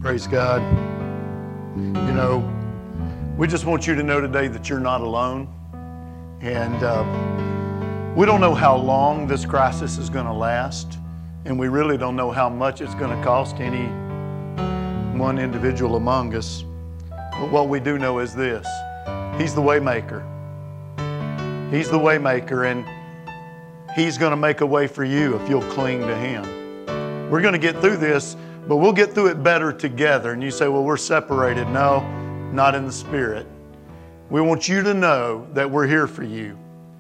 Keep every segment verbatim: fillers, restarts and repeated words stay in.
Praise God. You know, we just want you to know today that you're not alone. And uh, we don't know how long this crisis is going to last. And we really don't know how much it's going to cost any one individual among us. But what we do know is this. He's the way maker. He's the way maker, and He's going to make a way for you if you'll cling to Him. We're going to get through this, but we'll get through it better together. And you say, well, we're separated. No, not in the Spirit. We want you to know that we're here for you.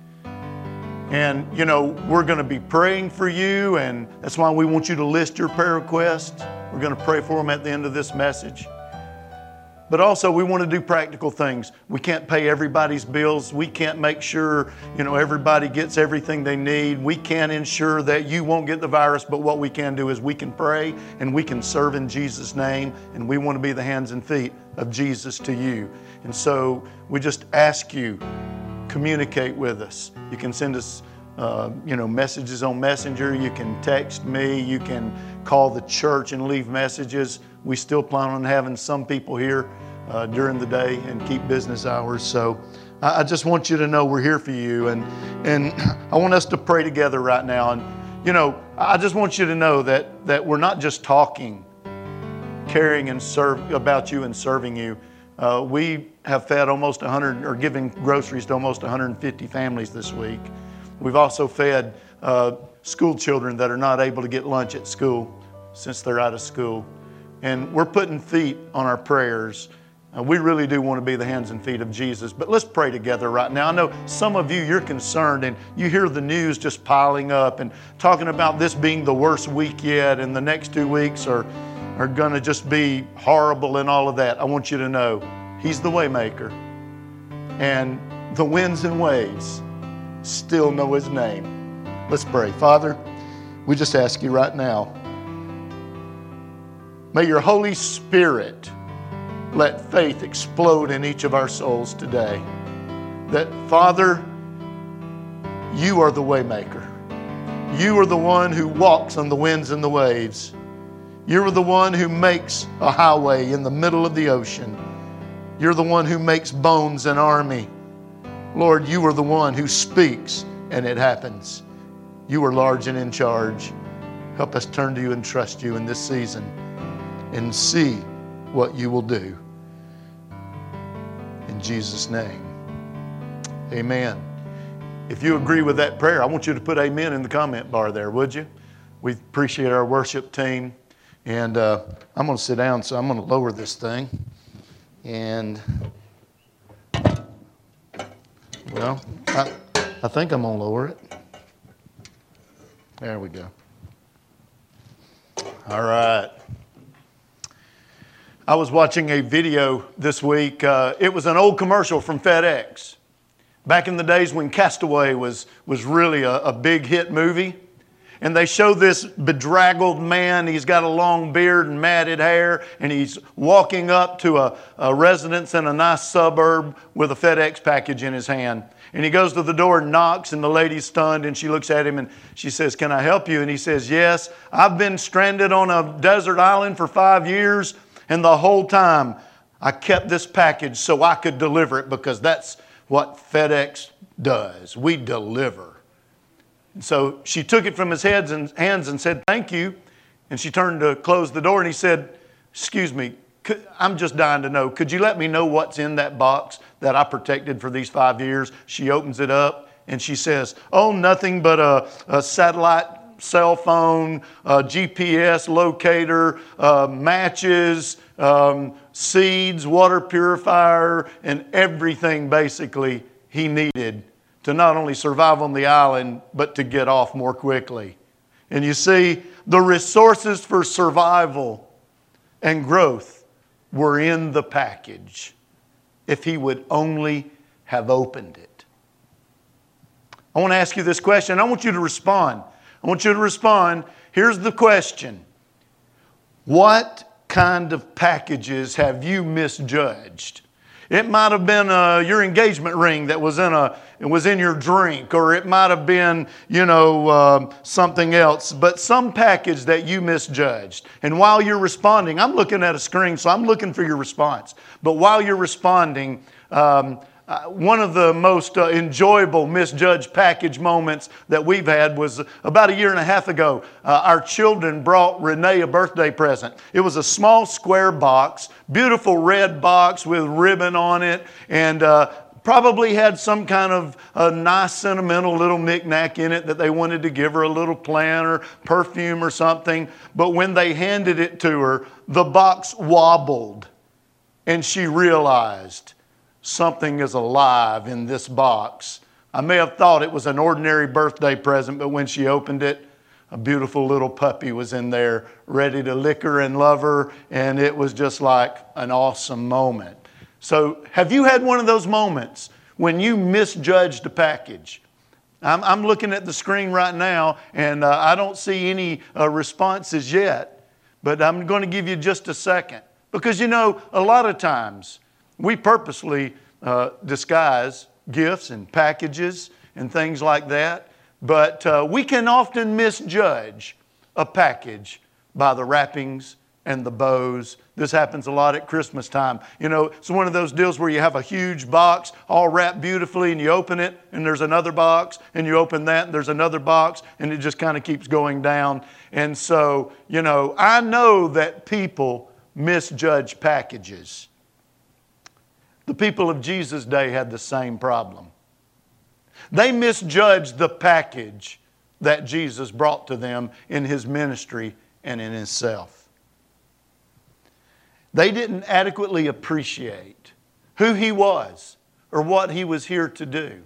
And, you know, we're going to be praying for you, and that's why we want you to list your prayer requests. We're going to pray for them at the end of this message. But also, we want to do practical things. We can't pay everybody's bills. We can't make sure, you know, everybody gets everything they need. We can't ensure that you won't get the virus, but what we can do is we can pray and we can serve in Jesus' name, and we want to be the hands and feet of Jesus to you. And so we just ask you, communicate with us. You can send us, uh, you know, messages on Messenger. You can text me. You can call the church and leave messages. We still plan on having some people here uh, during the day and keep business hours. So I, I just want you to know we're here for you. And, and I want us to pray together right now. And, you know, I just want you to know that, that we're not just talking, caring and serve about you and serving you. Uh, we have fed almost one hundred, or given groceries to almost one hundred fifty families this week. We've also fed uh, school children that are not able to get lunch at school since they're out of school. And we're putting feet on our prayers. Uh, we really do want to be the hands and feet of Jesus. But let's pray together right now. I know some of you, you're concerned, and you hear the news just piling up and talking about this being the worst week yet, and the next two weeks are, are going to just be horrible and all of that. I want you to know He's the way maker. And the winds and waves still know His name. Let's pray. Father, we just ask you right now, may your Holy Spirit let faith explode in each of our souls today. That, Father, you are the way maker. You are the one who walks on the winds and the waves. You are the one who makes a highway in the middle of the ocean. You're the one who makes bones an army. Lord, you are the one who speaks and it happens. You are large and in charge. Help us turn to you and trust you in this season and see what you will do. In Jesus' name, amen. If you agree with that prayer, I want you to put amen in the comment bar there, would you? We appreciate our worship team. And uh, I'm going to sit down, so I'm going to lower this thing. And, well, I, I think I'm going to lower it. There we go. All right. I was watching a video this week. Uh, it was an old commercial from FedEx. Back in the days when Castaway was, was really a, a big hit movie. And they show this bedraggled man. He's got a long beard and matted hair. And he's walking up to a, a residence in a nice suburb with a FedEx package in his hand. And he goes to the door and knocks, and the lady's stunned, and she looks at him and she says, "Can I help you?" And he says, "Yes, I've been stranded on a desert island for five years, and the whole time I kept this package so I could deliver it, because that's what FedEx does. We deliver." And so she took it from his hands and, hands and said, "Thank you." And she turned to close the door, and he said, "Excuse me, could, I'm just dying to know, could you let me know what's in that box that I protected for these five years? She opens it up and she says, "Oh, nothing but a, a satellite cell phone, a G P S locator, uh, matches, um, seeds, water purifier, and everything basically he needed to not only survive on the island, but to get off more quickly." And you see, the resources for survival and growth were in the package if he would only have opened it. I want to ask you this question. I want you to respond. I want you to respond. Here's the question. What kind of packages have you misjudged? It might have been uh, your engagement ring that was in a it was in your drink, or it might have been, you know, uh, something else, but some package that you misjudged. And while you're responding, I'm looking at a screen, so I'm looking for your response. But while you're responding, um, Uh, one of the most uh, enjoyable misjudged package moments that we've had was about a year and a half ago. Uh, our children brought Renee a birthday present. It was a small square box, beautiful red box with ribbon on it, and uh, probably had some kind of uh, nice sentimental little knick-knack in it that they wanted to give her, a little plant or perfume or something. But when they handed it to her, the box wobbled, and she realized something is alive in this box. I may have thought it was an ordinary birthday present, but when she opened it, a beautiful little puppy was in there ready to lick her and love her, and it was just like an awesome moment. So have you had one of those moments when you misjudged a package? I'm, I'm looking at the screen right now, and uh, I don't see any uh, responses yet, but I'm going to give you just a second. Because, you know, a lot of times, we purposely uh, disguise gifts and packages and things like that, but uh, we can often misjudge a package by the wrappings and the bows. This happens a lot at Christmas time. You know, it's one of those deals where you have a huge box all wrapped beautifully, and you open it and there's another box, and you open that and there's another box, and it just kind of keeps going down. And so, you know, I know that people misjudge packages. The people of Jesus' day had the same problem. They misjudged the package that Jesus brought to them in His ministry and in Himself. They didn't adequately appreciate who He was or what He was here to do.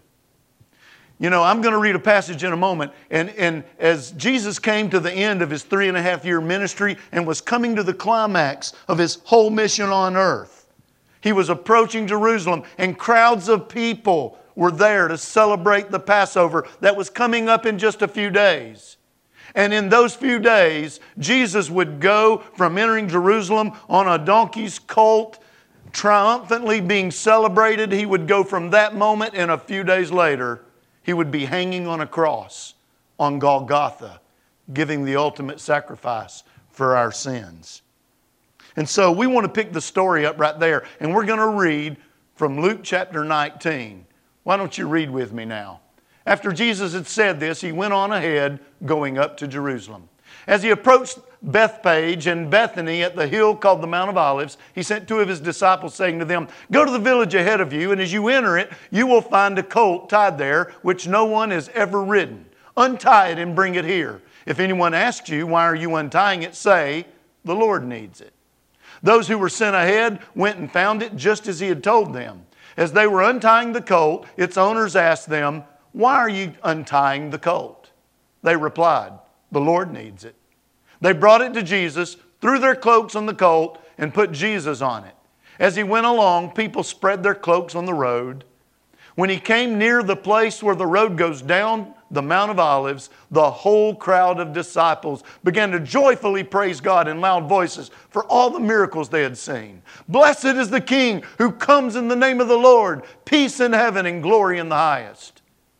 You know, I'm going to read a passage in a moment, and, and as Jesus came to the end of His three and a half year ministry and was coming to the climax of His whole mission on earth, He was approaching Jerusalem, and crowds of people were there to celebrate the Passover that was coming up in just a few days. And in those few days, Jesus would go from entering Jerusalem on a donkey's colt, triumphantly being celebrated. He would go from that moment, and a few days later, He would be hanging on a cross on Golgotha, giving the ultimate sacrifice for our sins. And so we want to pick the story up right there. And we're going to read from Luke chapter nineteen. Why don't you read with me now? After Jesus had said this, He went on ahead, going up to Jerusalem. As He approached Bethphage and Bethany at the hill called the Mount of Olives, He sent two of His disciples, saying to them, "Go to the village ahead of you, and as you enter it, you will find a colt tied there, which no one has ever ridden. Untie it and bring it here. If anyone asks you, 'Why are you untying it?' say, 'The Lord needs it.'" Those who were sent ahead went and found it just as He had told them. As they were untying the colt, its owners asked them, "Why are you untying the colt?" They replied, "The Lord needs it." They brought it to Jesus, threw their cloaks on the colt, and put Jesus on it. As He went along, people spread their cloaks on the road. When He came near the place where the road goes down the Mount of Olives, the whole crowd of disciples began to joyfully praise God in loud voices for all the miracles they had seen. "Blessed is the King who comes in the name of the Lord, peace in heaven and glory in the highest."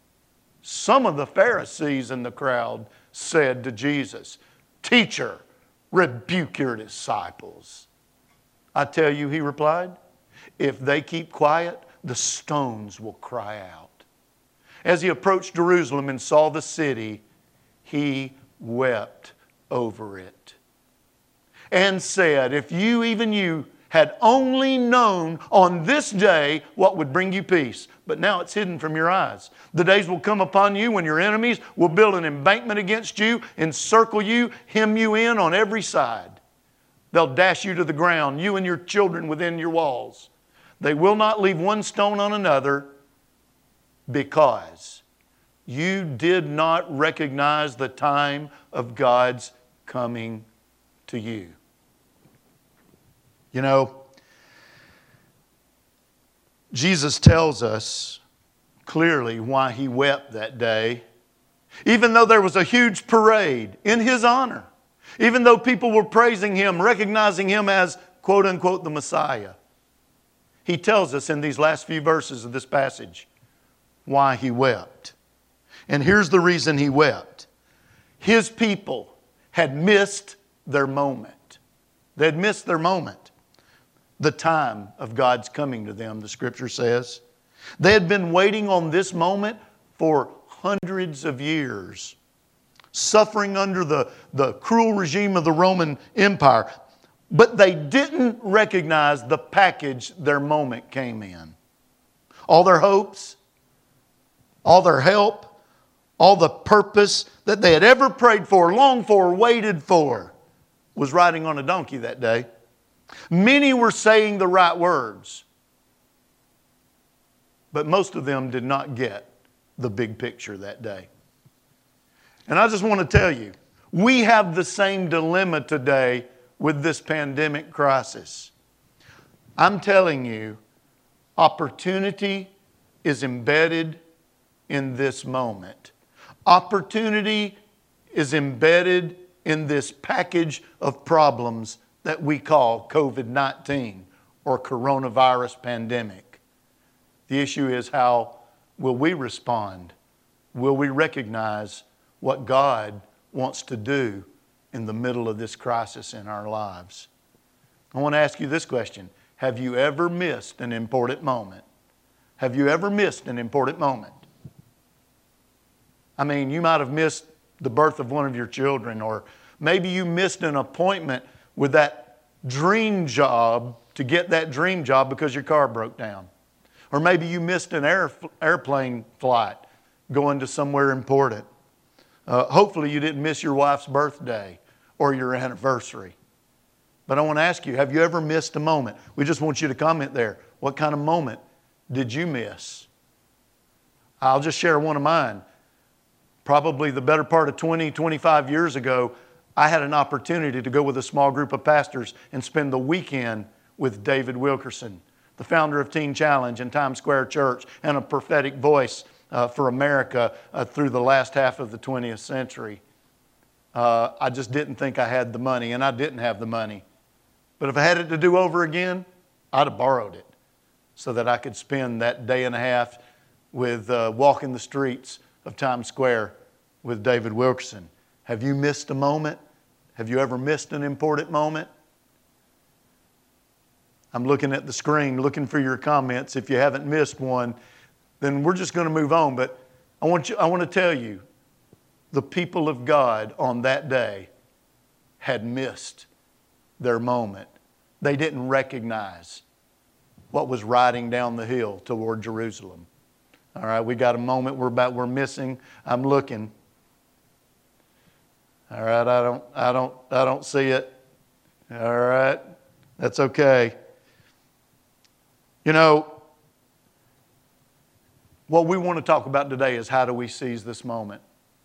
Some of the Pharisees in the crowd said to Jesus, "Teacher, rebuke your disciples." "I tell you," He replied, "if they keep quiet, the stones will cry out." As He approached Jerusalem and saw the city, He wept over it and said, "If you, even you, had only known on this day what would bring you peace. But now it's hidden from your eyes. The days will come upon you when your enemies will build an embankment against you, encircle you, hem you in on every side. They'll dash you to the ground, you and your children within your walls. They will not leave one stone on another, because you did not recognize the time of God's coming to you." You know, Jesus tells us clearly why He wept that day. Even though there was a huge parade in His honor, even though people were praising Him, recognizing Him as, quote unquote, the Messiah, he tells us in these last few verses of this passage why he wept. And here's the reason he wept. His people had missed their moment. They had missed their moment. The time of God's coming to them, the Scripture says. They had been waiting on this moment for hundreds of years, suffering under the, the cruel regime of the Roman Empire. But they didn't recognize the package their moment came in. All their hopes, all their help, all the purpose that they had ever prayed for, longed for, waited for, was riding on a donkey that day. Many were saying the right words, but most of them did not get the big picture that day. And I just want to tell you, we have the same dilemma today with this pandemic crisis. I'm telling you, opportunity is embedded in this moment. Opportunity is embedded in this package of problems that we call covid nineteen or coronavirus pandemic. The issue is, how will we respond? Will we recognize what God wants to do in the middle of this crisis in our lives? I want to ask you this question. Have you ever missed an important moment? Have you ever missed an important moment? I mean, you might have missed the birth of one of your children, or maybe you missed an appointment with that dream job to get that dream job because your car broke down. Or maybe you missed an air, airplane flight going to somewhere important. Uh, hopefully you didn't miss your wife's birthday or your anniversary. But I want to ask you, have you ever missed a moment? We just want you to comment there. What kind of moment did you miss? I'll just share one of mine. Probably the better part of twenty, twenty-five years ago, I had an opportunity to go with a small group of pastors and spend the weekend with David Wilkerson, the founder of Teen Challenge and Times Square Church, and a prophetic voice uh, for America uh, through the last half of the twentieth century. Uh, I just didn't think I had the money, and I didn't have the money. But if I had it to do over again, I'd have borrowed it so that I could spend that day and a half with uh, walking the streets of Times Square with David Wilkerson. Have you missed a moment? Have you ever missed an important moment? I'm looking at the screen, looking for your comments. If you haven't missed one, then we're just going to move on. But I want you, I want to tell you, the people of God on that day had missed their moment. They didn't recognize what was riding down the hill toward Jerusalem. All right, we got a moment we're about we're missing. I'm looking. All right, I don't I don't I don't see it. All right. That's okay. You know, what we want to talk about today is, how do we seize this moment?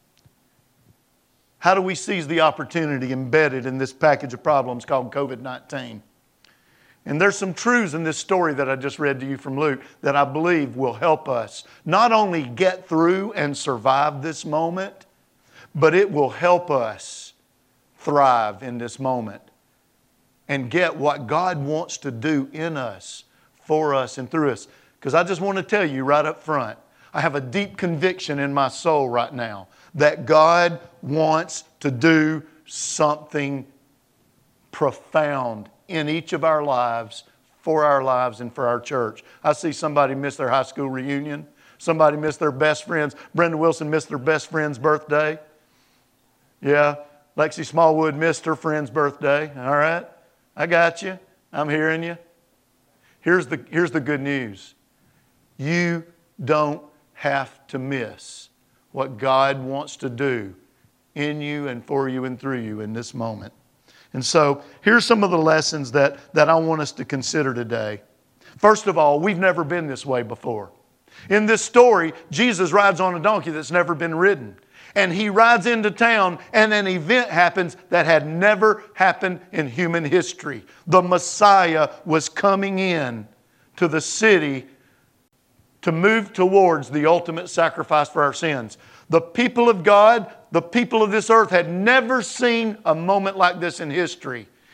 How do we seize the opportunity embedded in this package of problems called covid nineteen? And there's some truths in this story that I just read to you from Luke that I believe will help us not only get through and survive this moment, but it will help us thrive in this moment and get what God wants to do in us, for us, and through us. Because I just want to tell you right up front, I have a deep conviction in my soul right now that God wants to do something profound in each of our lives, for our lives, and for our church. I see somebody miss their high school reunion. Somebody missed their best friends. Brenda Wilson missed their best friend's birthday. Yeah, Lexi Smallwood missed her friend's birthday. All right, I got you. I'm hearing you. Here's the, here's the good news. You don't have to miss what God wants to do in you and for you and through you in this moment. And so here's some of the lessons that, that I want us to consider today. First of all, we've never been this way before. In this story, Jesus rides on a donkey that's never been ridden. And he rides into town, and an event happens that had never happened in human history. The Messiah was coming in to the city to move towards the ultimate sacrifice for our sins. The people of God, the people of this earth, had never seen a moment like this in history.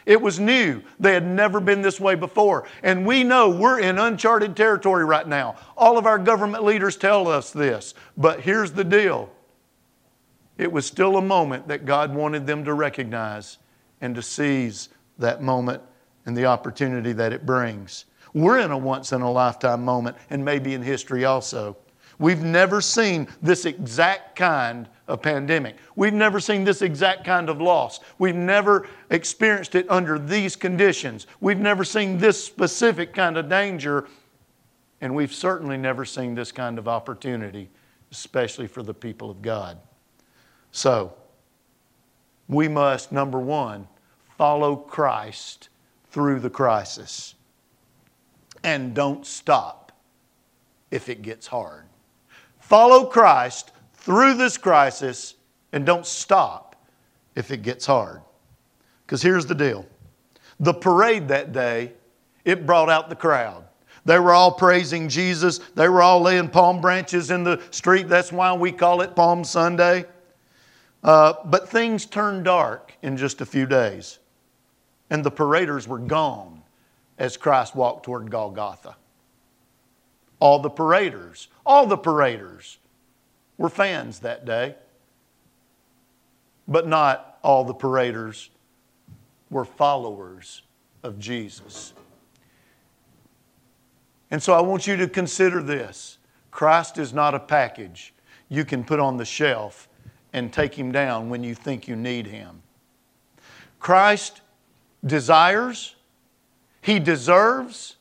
It was new. They had never been this way before. And we know we're in uncharted territory right now. All of our government leaders tell us this. But here's the deal. It was still a moment that God wanted them to recognize and to seize that moment and the opportunity that it brings. We're in a once-in-a-lifetime moment, and maybe in history also. We've never seen this exact kind of pandemic. We've never seen this exact kind of loss. We've never experienced it under these conditions. We've never seen this specific kind of danger, and we've certainly never seen this kind of opportunity, especially for the people of God. So, we must, number one, follow Christ through the crisis. And don't stop if it gets hard. Follow Christ through this crisis and don't stop if it gets hard. Because here's the deal. The parade that day, it brought out the crowd. They were all praising Jesus. They were all laying palm branches in the street. That's why we call it Palm Sunday. Uh, but things turned dark in just a few days. And the paraders were gone as Christ walked toward Golgotha. All the paraders, all the paraders were fans that day. But not all the paraders were followers of Jesus. And so I want you to consider this. Christ is not a package you can put on the shelf and take Him down when you think you need Him. Christ desires, He deserves,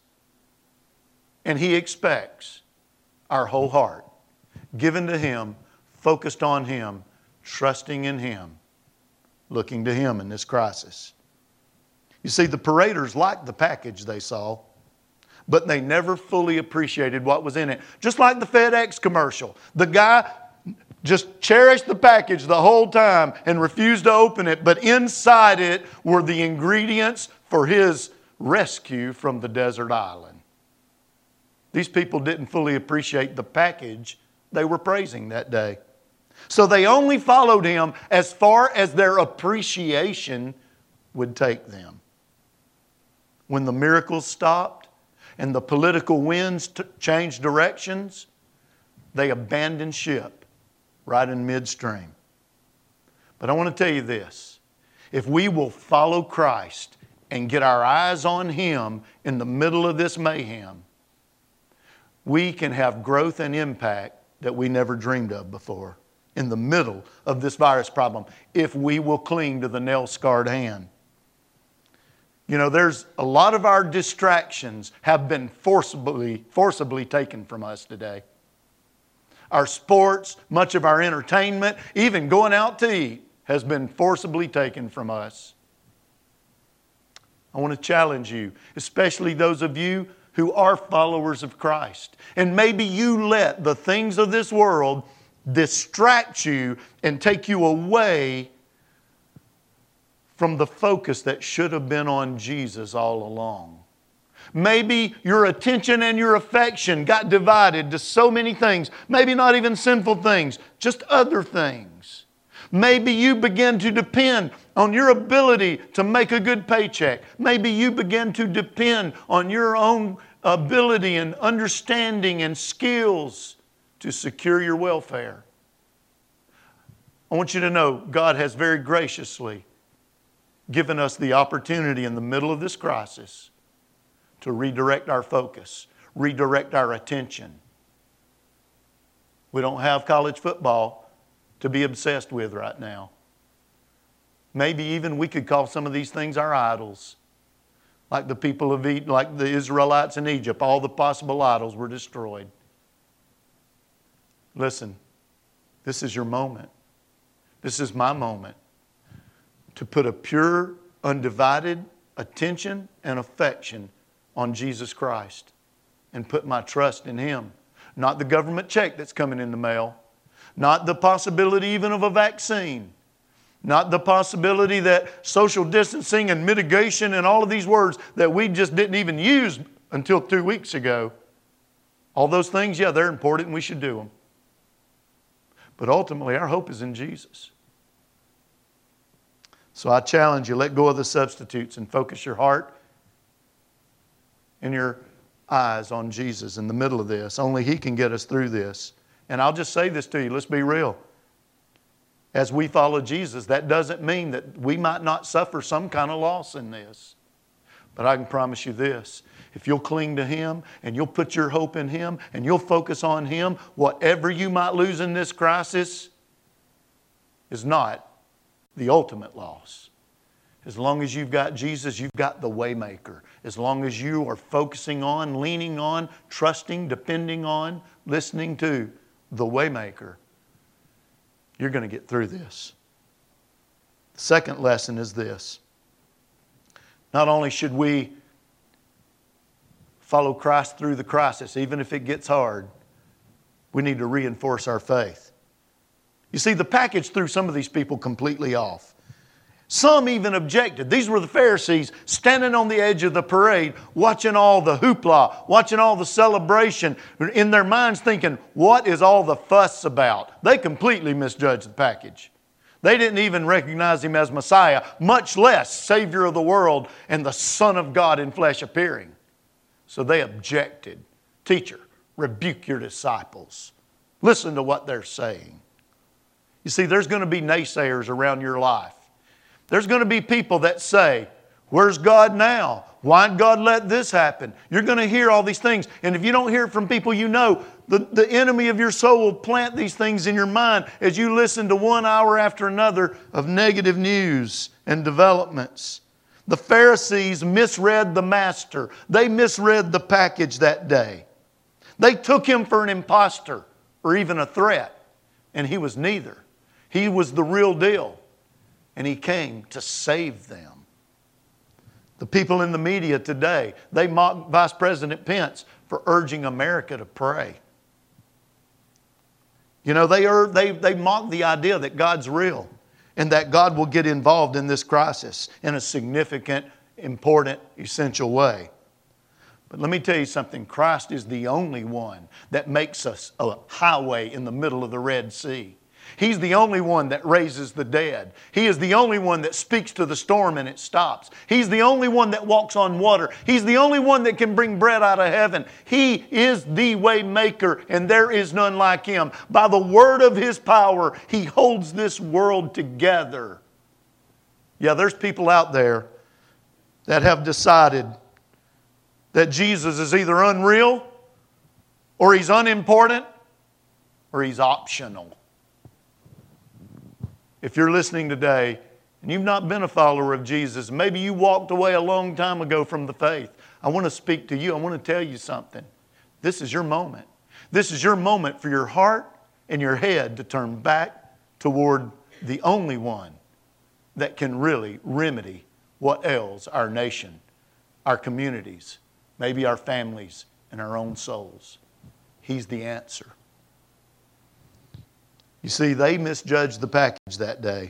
and He expects our whole heart, given to Him, focused on Him, trusting in Him, looking to Him in this crisis. You see, the paraders liked the package they saw, but they never fully appreciated what was in it. Just like the FedEx commercial. The guy just cherished the package the whole time and refused to open it, but inside it were the ingredients for his rescue from the desert island. These people didn't fully appreciate the package they were praising that day. So they only followed Him as far as their appreciation would take them. When the miracles stopped and the political winds t- changed directions, they abandoned ship right in midstream. But I want to tell you this. If we will follow Christ and get our eyes on Him in the middle of this mayhem, we can have growth and impact that we never dreamed of before in the middle of this virus problem if we will cling to the nail-scarred hand. You know, there's a lot of our distractions have been forcibly, forcibly taken from us today. Our sports, much of our entertainment, even going out to eat has been forcibly taken from us. I want to challenge you, especially those of you who are followers of Christ. And maybe you let the things of this world distract you and take you away from the focus that should have been on Jesus all along. Maybe your attention and your affection got divided to so many things. Maybe not even sinful things, just other things. Maybe you begin to depend on your ability to make a good paycheck. Maybe you begin to depend on your own ability and understanding and skills to secure your welfare. I want you to know God has very graciously given us the opportunity in the middle of this crisis to redirect our focus, redirect our attention. We don't have college football to be obsessed with right now. Maybe even we could call some of these things our idols. Like the people of Egypt, like the Israelites in Egypt, all the possible idols were destroyed. Listen, this is your moment. This is my moment to put a pure, undivided attention and affection on Jesus Christ and put my trust in Him. Not the government check that's coming in the mail. Not the possibility even of a vaccine. Not the possibility that social distancing and mitigation and all of these words that we just didn't even use until two weeks ago. All those things, yeah, they're important and we should do them. But ultimately, our hope is in Jesus. So So I challenge you, let go of the substitutes and focus your heart and your eyes on Jesus in the middle of this. Only He can get us through this. And I'll just say this to you, let's be real. As we follow Jesus, that doesn't mean that we might not suffer some kind of loss in this. But I can promise you this, if you'll cling to Him and you'll put your hope in Him and you'll focus on Him, whatever you might lose in this crisis is not the ultimate loss. As long as you've got Jesus, you've got the Waymaker. As long as you are focusing on, leaning on, trusting, depending on, listening to the Waymaker, you're going to get through this. The second lesson is this. Not only should we follow Christ through the crisis, even if it gets hard, we need to reinforce our faith. You see, the package threw some of these people completely off. Some even objected. These were the Pharisees standing on the edge of the parade, watching all the hoopla, watching all the celebration, in their minds thinking, what is all the fuss about? They completely misjudged the package. They didn't even recognize Him as Messiah, much less Savior of the world and the Son of God in flesh appearing. So they objected. Teacher, rebuke your disciples. Listen to what they're saying. You see, there's going to be naysayers around your life. There's going to be people that say, where's God now? Why did God let this happen? You're going to hear all these things. And if you don't hear it from people you know, the, the enemy of your soul will plant these things in your mind as you listen to one hour after another of negative news and developments. The Pharisees misread the Master. They misread the package that day. They took Him for an imposter or even a threat. And He was neither. He was the real deal. And He came to save them. The people in the media today, they mock Vice President Pence for urging America to pray. You know, they, are, they, they mock the idea that God's real and that God will get involved in this crisis in a significant, important, essential way. But let me tell you something. Christ is the only one that makes us a highway in the middle of the Red Sea. He's the only one that raises the dead. He is the only one that speaks to the storm and it stops. He's the only one that walks on water. He's the only one that can bring bread out of heaven. He is the way maker, and there is none like Him. By the word of His power, He holds this world together. Yeah, there's people out there that have decided that Jesus is either unreal, or He's unimportant, or He's optional. If you're listening today and you've not been a follower of Jesus, maybe you walked away a long time ago from the faith, I want to speak to you. I want to tell you something. This is your moment. This is your moment for your heart and your head to turn back toward the only one that can really remedy what ails our nation, our communities, maybe our families and our own souls. He's the answer. You see, they misjudged the package that day.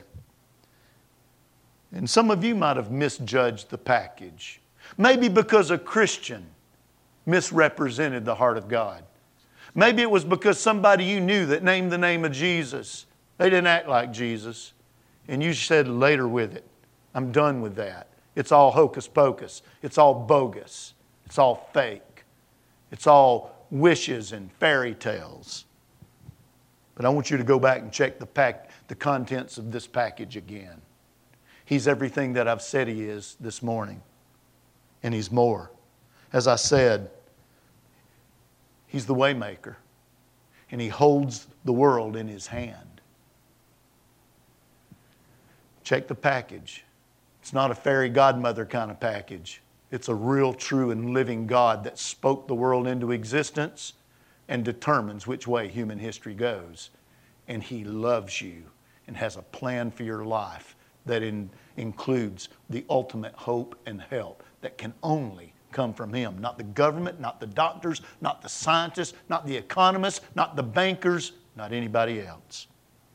And some of you might have misjudged the package. Maybe because a Christian misrepresented the heart of God. Maybe it was because somebody you knew that named the name of Jesus, they didn't act like Jesus. And you said later with it, I'm done with that. It's all hocus pocus. It's all bogus. It's all fake. It's all wishes and fairy tales. But I want you to go back and check the pack, the contents of this package again. He's everything that I've said He is this morning. And He's more. As I said, He's the Waymaker. And He holds the world in His hand. Check the package. It's not a fairy godmother kind of package. It's a real, true, and living God that spoke the world into existence and determines which way human history goes. And He loves you and has a plan for your life that in, includes the ultimate hope and help that can only come from Him. Not the government, not the doctors, not the scientists, not the economists, not the bankers, not anybody else.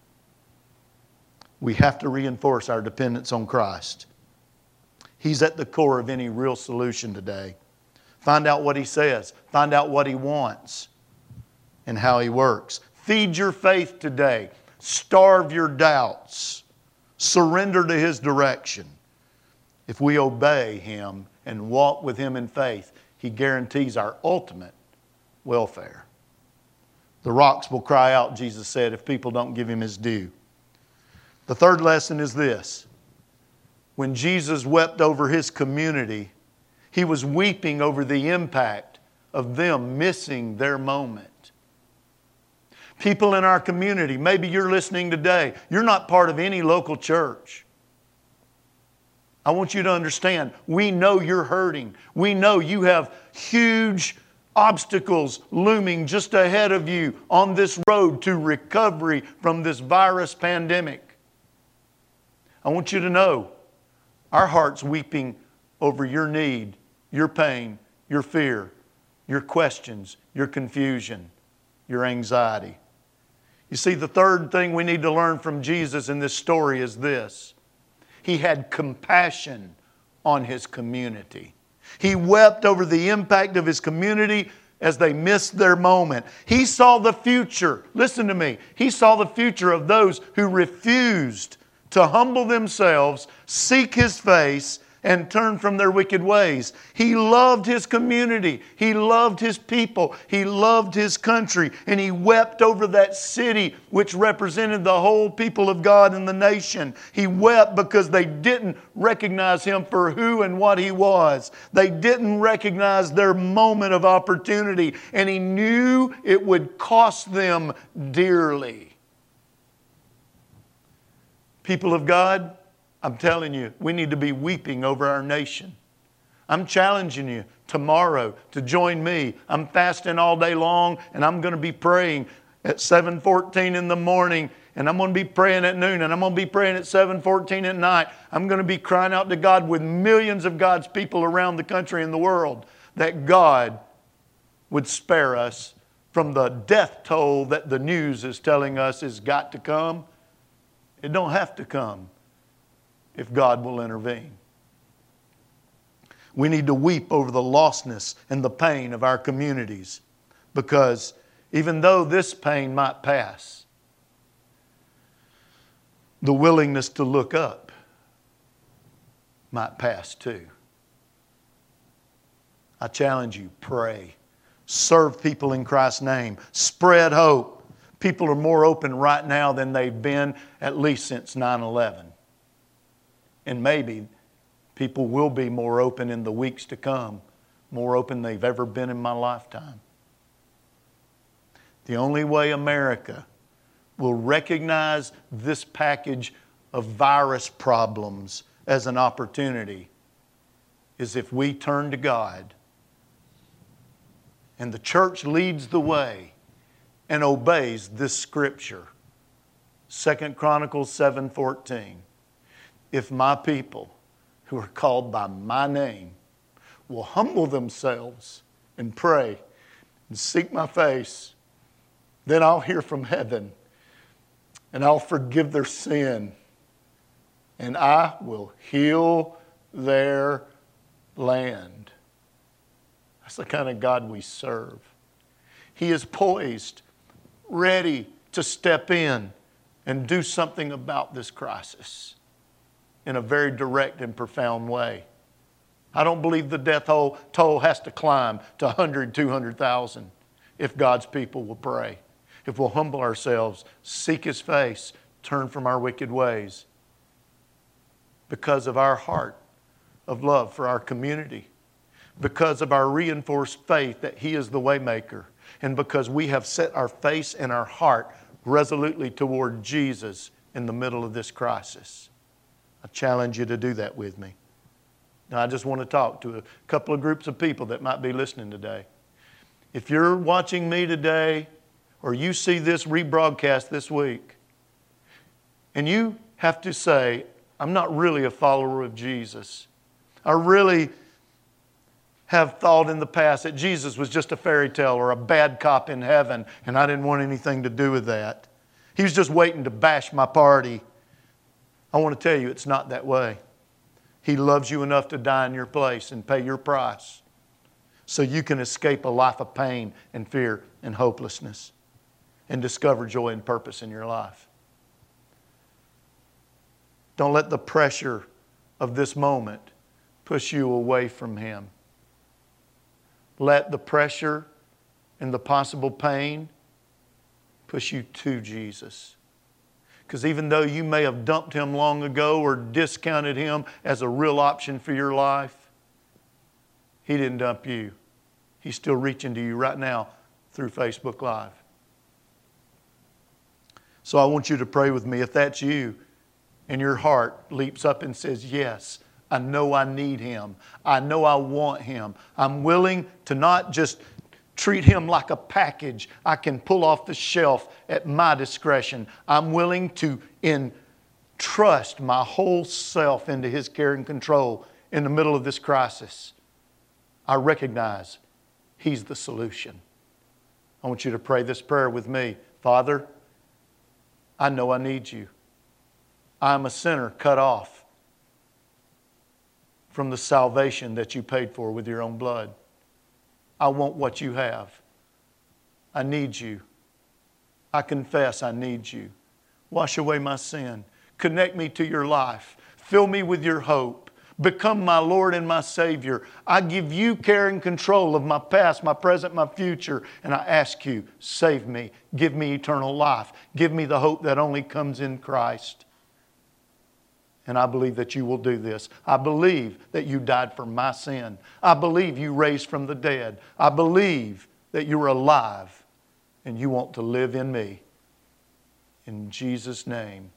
We have to reinforce our dependence on Christ. He's at the core of any real solution today. Find out what He says. Find out what He wants and how He works. Feed your faith today. Starve your doubts. surrender to His direction. If we obey Him and walk with Him in faith, He guarantees our ultimate welfare. The rocks will cry out, Jesus said, if people don't give Him His due. The third lesson is this. When Jesus wept over His community, He was weeping over the impact of them missing their moment. People in our community, maybe you're listening today, you're not part of any local church. I want you to understand, we know you're hurting. We know you have huge obstacles looming just ahead of you on this road to recovery from this virus pandemic. I want you to know, our heart's weeping over your need, your pain, your fear, your questions, your confusion, your anxiety. You see, the third thing we need to learn from Jesus in this story is this. He had compassion on His community. He wept over the impact of His community as they missed their moment. He saw the future. Listen to me. He saw the future of those who refused to humble themselves, seek His face, and turn from their wicked ways. He loved His community. He loved His people. He loved His country. And He wept over that city which represented the whole people of God and the nation. He wept because they didn't recognize Him for who and what He was. They didn't recognize their moment of opportunity. And He knew it would cost them dearly. People of God, I'm telling you, we need to be weeping over our nation. I'm challenging you tomorrow to join me. I'm fasting all day long, and I'm going to be praying at seven fourteen in the morning, and I'm going to be praying at noon, and I'm going to be praying at seven fourteen at night. I'm going to be crying out to God with millions of God's people around the country and the world that God would spare us from the death toll that the news is telling us has got to come. It don't have to come if God will intervene. We need to weep over the lostness and the pain of our communities, because even though this pain might pass, the willingness to look up might pass too. I challenge you, pray. Serve people in Christ's name. Spread hope. People are more open right now than they've been at least since nine eleven. And maybe people will be more open in the weeks to come, more open than they've ever been in my lifetime. The only way America will recognize this package of virus problems as an opportunity is if we turn to God and the church leads the way and obeys this scripture. Second Chronicles seven fourteen. If my people who are called by my name will humble themselves and pray and seek my face, then I'll hear from heaven and I'll forgive their sin and I will heal their land. That's the kind of God we serve. He is poised, ready to step in and do something about this crisis in a very direct and profound way. I don't believe the death toll has to climb to one hundred, two hundred thousand if God's people will pray. If we'll humble ourselves, seek His face, turn from our wicked ways. Because of our heart of love for our community. Because of our reinforced faith that He is the way maker. And because we have set our face and our heart resolutely toward Jesus in the middle of this crisis. I challenge you to do that with me. Now, I just want to talk to a couple of groups of people that might be listening today. If you're watching me today, or you see this rebroadcast this week, and you have to say, I'm not really a follower of Jesus. I really have thought in the past that Jesus was just a fairy tale or a bad cop in heaven, and I didn't want anything to do with that. He was just waiting to bash my party. I want to tell you, it's not that way. He loves you enough to die in your place and pay your price so you can escape a life of pain and fear and hopelessness and discover joy and purpose in your life. Don't let the pressure of this moment push you away from Him. Let the pressure and the possible pain push you to Jesus. Because even though you may have dumped Him long ago or discounted Him as a real option for your life, He didn't dump you. He's still reaching to you right now through Facebook Live. So I want you to pray with me. If that's you and your heart leaps up and says, yes, I know I need Him. I know I want Him. I'm willing to not just treat Him like a package I can pull off the shelf at my discretion. I'm willing to entrust my whole self into His care and control in the middle of this crisis. I recognize He's the solution. I want you to pray this prayer with me. Father, I know I need You. I'm a sinner cut off from the salvation that You paid for with Your own blood. I want what You have. I need You. I confess I need You. Wash away my sin. Connect me to Your life. Fill me with Your hope. Become my Lord and my Savior. I give You care and control of my past, my present, my future. And I ask You, save me. Give me eternal life. Give me the hope that only comes in Christ. And I believe that You will do this. I believe that You died for my sin. I believe You raised from the dead. I believe that You're alive and You want to live in me. In Jesus' name,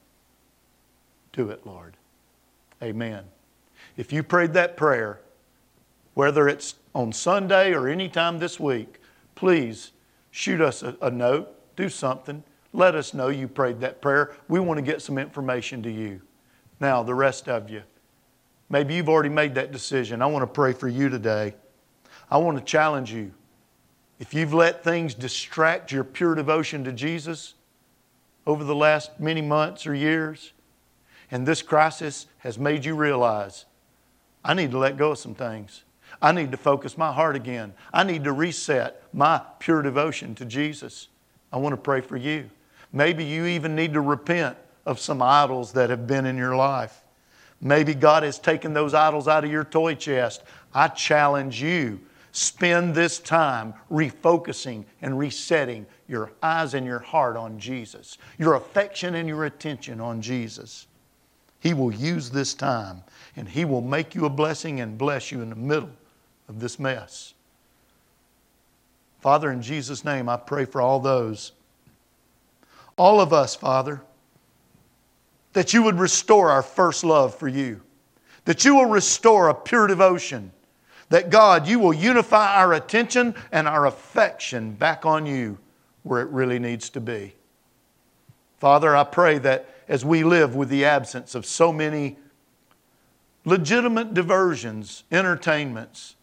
do it, Lord. Amen. If you prayed that prayer, whether it's on Sunday or any time this week, please shoot us a, a note, do something. Let us know you prayed that prayer. We want to get some information to you. Now, the rest of you, maybe you've already made that decision. I want to pray for you today. I want to challenge you. If you've let things distract your pure devotion to Jesus over the last many months or years, and this crisis has made you realize, I need to let go of some things. I need to focus my heart again. I need to reset my pure devotion to Jesus. I want to pray for you. Maybe you even need to repent of some idols that have been in your life. Maybe God has taken those idols out of your toy chest. I challenge you, spend this time refocusing and resetting your eyes and your heart on Jesus, your affection and your attention on Jesus. He will use this time and He will make you a blessing and bless you in the middle of this mess. Father, in Jesus' name, I pray for all those, all of us, Father, that You would restore our first love for You, that You will restore a pure devotion, that God, You will unify our attention and our affection back on You where it really needs to be. Father, I pray that as we live with the absence of so many legitimate diversions, entertainments,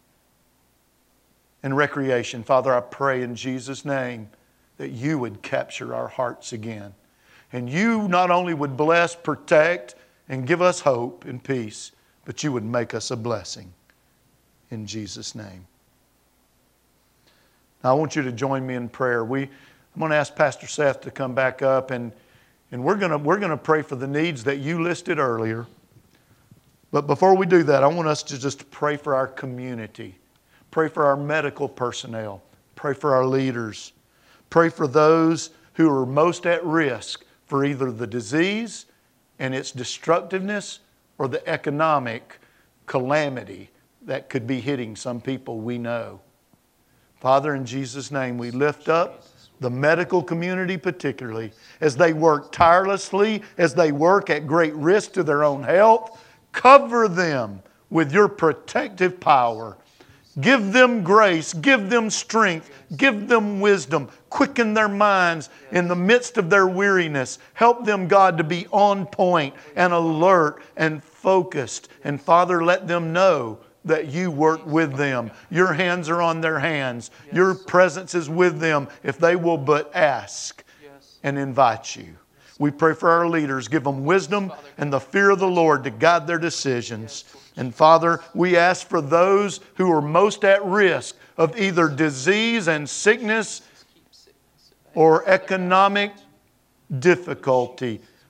and recreation, Father, I pray in Jesus' name that You would capture our hearts again. And You not only would bless, protect, and give us hope and peace, but You would make us a blessing. In Jesus' name. Now I want you to join me in prayer. We, I'm going to ask Pastor Seth to come back up, and, and we're going to, we're going to pray for the needs that you listed earlier. But before we do that, I want us to just pray for our community. Pray for our medical personnel. Pray for our leaders. Pray for those who are most at risk for either the disease and its destructiveness or the economic calamity that could be hitting some people we know. Father, in Jesus' name, we lift up the medical community particularly as they work tirelessly, as they work at great risk to their own health. Cover them with Your protective power. Give them grace. Give them strength. Give them wisdom. Quicken their minds in the midst of their weariness. Help them, God, to be on point and alert and focused. And Father, let them know that You work with them. Your hands are on their hands. Your presence is with them if they will but ask and invite You. We pray for our leaders. Give them wisdom and the fear of the Lord to guide their decisions. And Father, we ask for those who are most at risk of either disease and sickness or economic difficulty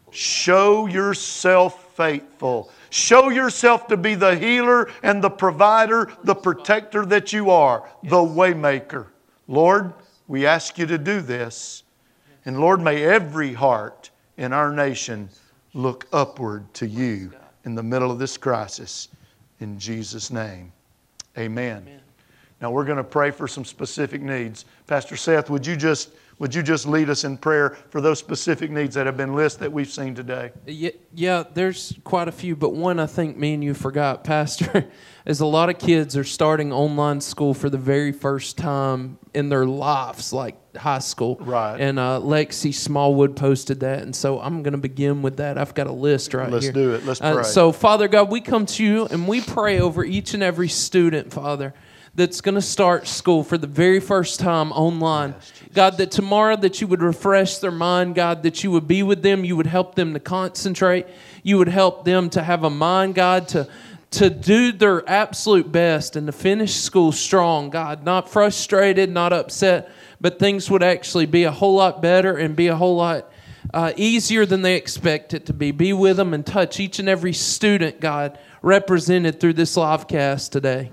Show yourself faithful. Show yourself to be the healer and the provider, the protector that you are, the waymaker. Lord, we ask you to do this. And Lord, may every heart in our nation look upward to you in the middle of this crisis. In Jesus' name, amen. Amen. Now we're going to pray for some specific needs. Pastor Seth, would you just would you just lead us in prayer for those specific needs that have been listed that we've seen today? Yeah, yeah, there's quite a few, but one I think me and you forgot, Pastor, is a lot of kids are starting online school for the very first time in their lives, like high school. Right. And uh, Lexi Smallwood posted that, and so I'm going to begin with that. I've got a list right Let's here. Let's do it. Let's pray. Uh, so, Father God, we come to you and we pray over each and every student, Father, that's going to start school for the very first time online. Yes, God, that tomorrow that you would refresh their mind, God, that you would be with them, you would help them to concentrate, you would help them to have a mind, God, to to do their absolute best and to finish school strong, God, not frustrated, not upset, but things would actually be a whole lot better and be a whole lot uh, easier than they expect it to be. Be with them and touch each and every student, God, represented through this live cast today.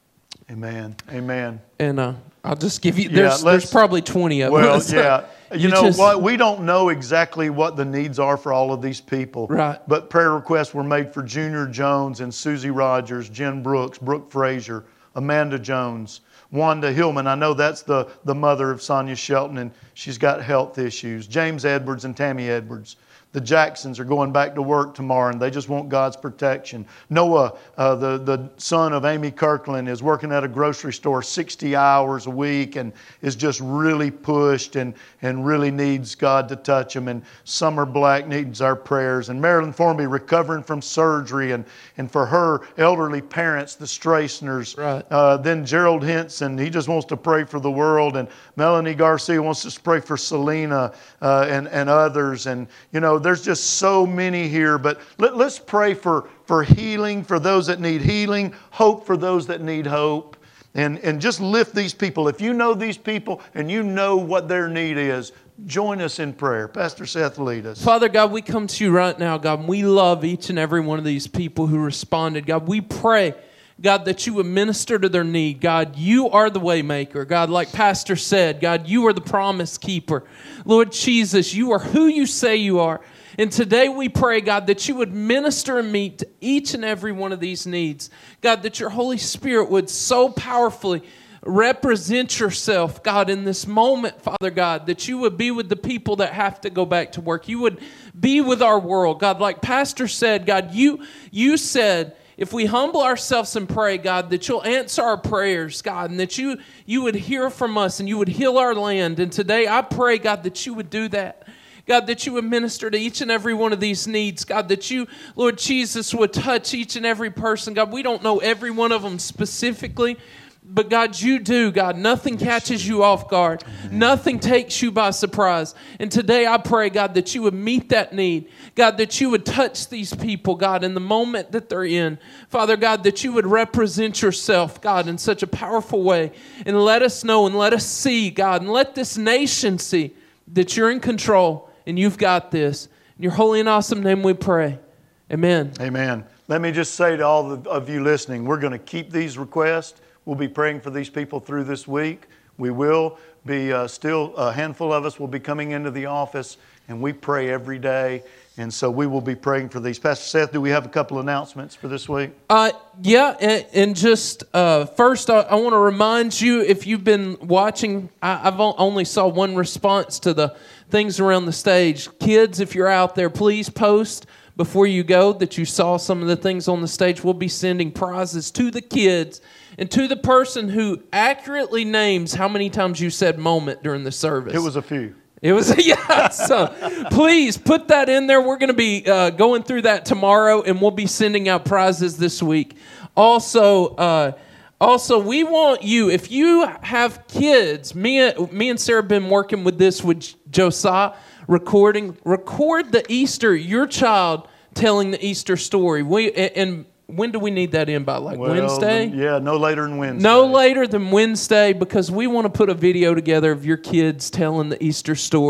Amen. Amen. And uh, I'll just give you, Yeah, there's, let's- there's probably twenty of them. Well, So yeah. You, you know just- what? We don't know exactly what the needs are for all of these people. Right. But prayer requests were made for Junior Jones and Susie Rogers, Jen Brooks, Brooke Frazier, Amanda Jones, Wanda Hillman. I know that's the, the mother of Sonia Shelton, and she's got health issues. James Edwards and Tammy Edwards. The Jacksons are going back to work tomorrow, and they just want God's protection. Noah, uh, the, the son of Amy Kirkland, is working at a grocery store sixty hours a week and is just really pushed and, and really needs God to touch him. And Summer Black needs our prayers. And Marilyn Formby recovering from surgery, and, and for her elderly parents, the Straisners. Right. Uh, then Gerald Henson, he just wants to pray for the world. And Melanie Garcia wants us to pray for Selena uh, and, and others. And, you know, there's just so many here, but let, let's pray for, for healing for those that need healing, hope for those that need hope, and, and just lift these people. If you know these people and you know what their need is, join us in prayer. Pastor Seth, lead us. Father God, we come to you right now, God, and we love each and every one of these people who responded. God, we pray, God, that you would minister to their need. God, you are the way maker. God, like Pastor said, God, you are the promise keeper. Lord Jesus, you are who you say you are. And today we pray, God, that you would minister and meet to each and every one of these needs. God, that your Holy Spirit would so powerfully represent yourself, God, in this moment, Father God, that you would be with the people that have to go back to work. You would be with our world. God, like Pastor said, God, you, you said, if we humble ourselves and pray, God, that you'll answer our prayers, God, and that you, you would hear from us and you would heal our land. And today I pray, God, that you would do that. God, that you would minister to each and every one of these needs. God, that you, Lord Jesus, would touch each and every person. God, we don't know every one of them specifically, but God, you do, God. Nothing catches you off guard. Amen. Nothing takes you by surprise. And today I pray, God, that you would meet that need. God, that you would touch these people, God, in the moment that they're in. Father God, that you would represent yourself, God, in such a powerful way. And let us know and let us see, God, and let this nation see that you're in control and you've got this. In your holy and awesome name we pray. Amen. Amen. Let me just say to all of you listening, we're going to keep these requests. We'll be praying for these people through this week. We will be uh, still, a handful of us will be coming into the office, and we pray every day. And so we will be praying for these. Pastor Seth, do we have a couple announcements for this week? Uh, yeah, and, and just uh, first, I, I want to remind you, if you've been watching, I, I've only saw one response to the things around the stage. Kids, if you're out there, please post before you go that you saw some of the things on the stage. We'll be sending prizes to the kids and to the person who accurately names how many times you said moment during the service. It was a few. It was, yeah, so please put that in there. We're going to be uh, going through that tomorrow, and we'll be sending out prizes this week. Also, uh, also, we want you, if you have kids, me, me and Sarah have been working with this with Josiah, recording, record the Easter, your child telling the Easter story. We and when do we need that in by? Like well, Wednesday? The, yeah, no later than Wednesday. No later than Wednesday, because we want to put a video together of your kids telling the Easter story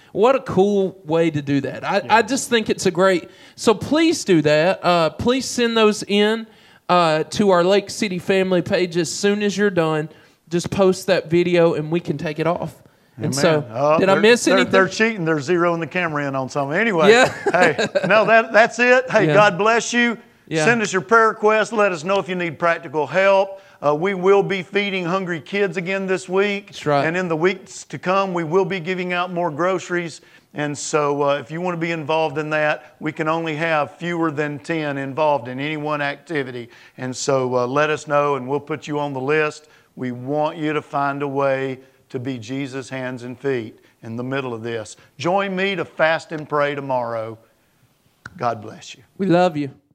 What a cool way to do that. I, yeah. I just think it's a great... So please do that. Uh, please send those in uh, to our Lake City family page as soon as you're done. Just post that video and we can take it off. And Amen. so, oh, did I miss they're, anything? They're cheating. They're zeroing the camera in on something. Anyway, yeah. hey, no, that that's it. Hey, yeah. God bless you. Yeah. Send us your prayer requests. Let us know if you need practical help. Uh, we will be feeding hungry kids again this week. That's right. And in the weeks to come, we will be giving out more groceries. And so uh, if you want to be involved in that, we can only have fewer than ten involved in any one activity. And so uh, let us know and we'll put you on the list. We want you to find a way to be Jesus' hands and feet in the middle of this. Join me to fast and pray tomorrow. God bless you. We love you.